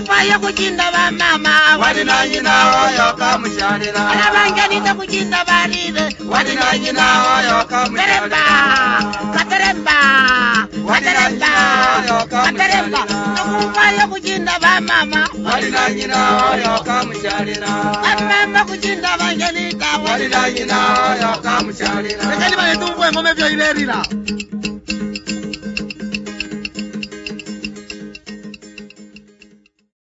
Tukufayo kuchinda ba mama wali na nyina oyo kamushalira Anabanganita kuchinda barire wali na nyina oyo kamushalira Kateremba Tukufayo kuchinda ba mama wali na nyina oyo kamushalira Mama kuchinda banganita wali na nyina oyo kamushalira Nekali bale tumwe ngome vyo iberira